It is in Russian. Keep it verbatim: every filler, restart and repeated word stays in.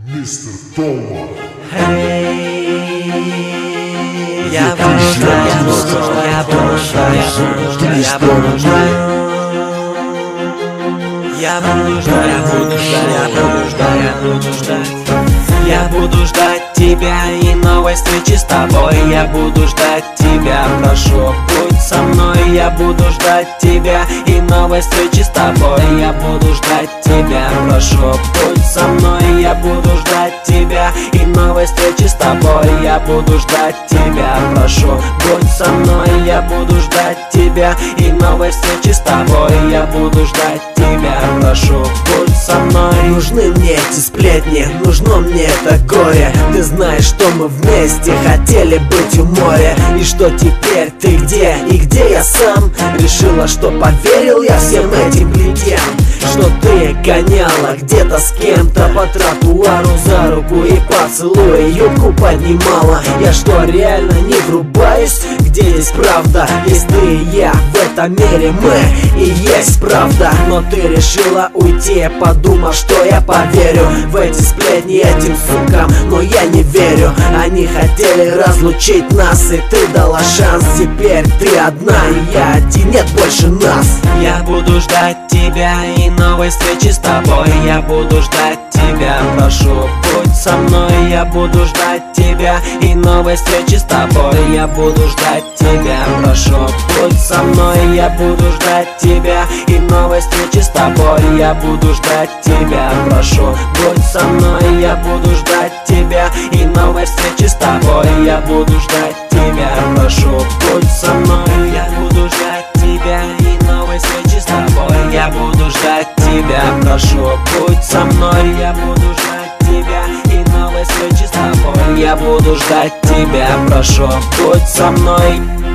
Мистер Тома. Я буду ждать, я буду ждать, я буду ждать, я буду ждать. Я буду ждать, я буду ждать, я буду ждать, я буду ждать. Я буду ждать тебя и новой встречи с тобой. Я буду ждать тебя, прошу, будь со мной. Я буду ждать тебя и новой встречи с тобой. Я буду ждать тебя, прошу, будь со мной. Я буду ждать тебя и новой встречи с тобой. Я буду ждать тебя, прошу, будь со мной. Я буду ждать тебя и новой встречи с тобой. Я буду ждать тебя, прошу, будь со мной. Нужны мне эти сплетни, нужно мне это горе. Ты знаешь, что мы вместе хотели быть у моря. И что теперь ты где и где я сам? Решила, что поверил я всем этим плетям, что ты гоняла где-то с кем-то по тротуару за руку и поцелуя юбку поднимала. Я что, реально не врубаюсь? Где есть правда? Есть ты и я, в этом мире мы и есть правда. Но ты решила уйти, подумав, что я поверю в эти сплетни этим сукам, но я не верю. Они хотели разлучить нас, и ты дала шанс. Теперь ты одна, и я один, нет больше нас. Я буду ждать тебя и новой встречи с тобой. Я буду ждать тебя, прошу, будь со мной. Я буду ждать тебя и новой встречи с тобой. Я буду ждать тебя, прошу, будь со мной. Я буду ждать тебя и новой встречи с тобой. Я буду ждать тебя, прошу, будь со мной. Я буду ждать тебя и новой встречи с тобой. Я буду ждать тебя, прошу, будь со мной. Я буду ждать тебя и новой встречи с тобой. Я буду ждать тебя, прошу, будь со мной. Я буду ждать тебя и новой встречи с тобой. Я буду ждать тебя, прошу, будь со мной.